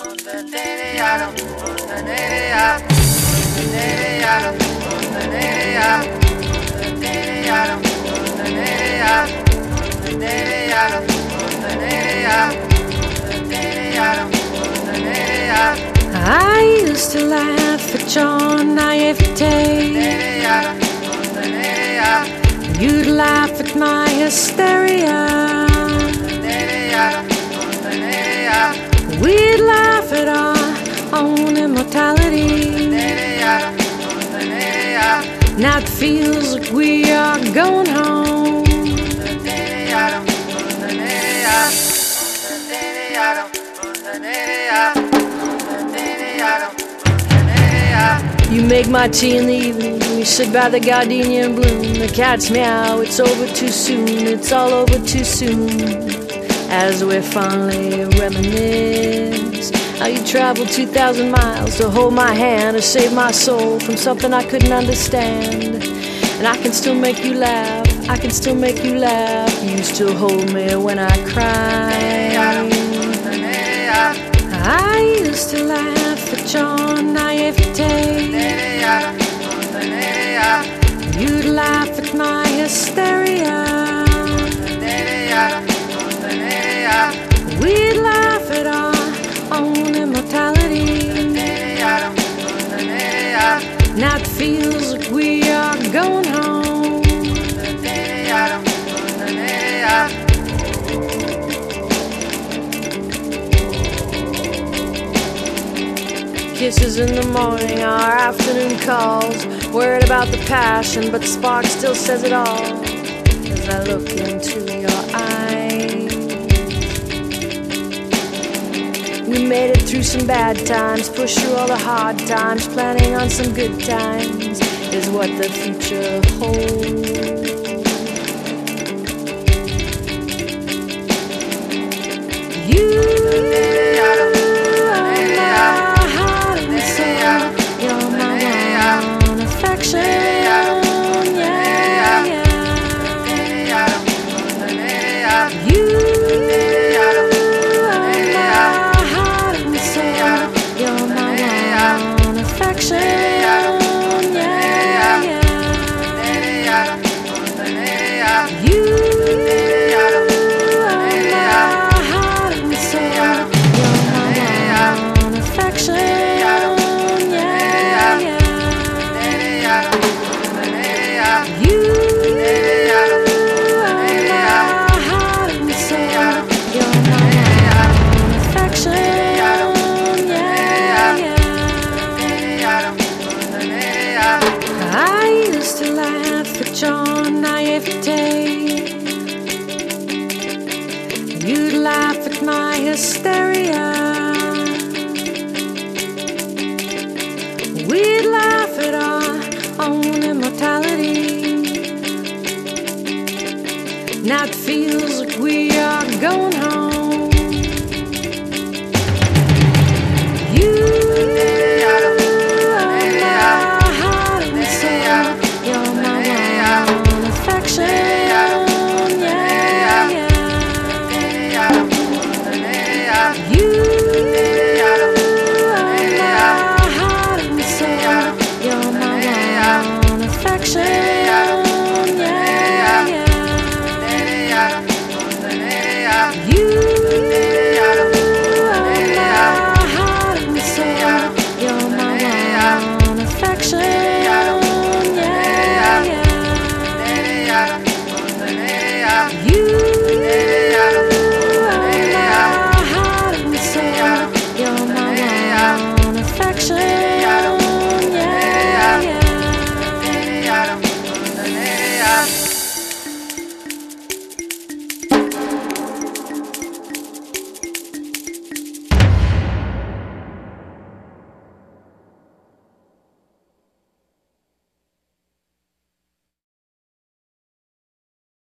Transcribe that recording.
I used to laugh at your naivete. You'd laugh at my hysteria. We'd laugh at our own immortality. Now it feels like we are going home. You make my tea in the evening. We sit by the gardenia in bloom. The cats meow. It's over too soon. It's all over too soon. As we fondly reminisce how you traveled 2,000 miles to hold my hand, to save my soul from something I couldn't understand. And I can still make you laugh. I can still make you laugh. You still hold me when I cry. I used to laugh at your naivete. You'd laugh at my hysteria. We'd laugh at our own immortality. Now it feels like we are going home. Kisses in the morning, our afternoon calls. Worried about the passion, but the spark still says it all. As I look into your eyes, we made it through some bad times, pushed through all the hard times, planning on some good times is what the future holds. You You'd laugh at my hysteria.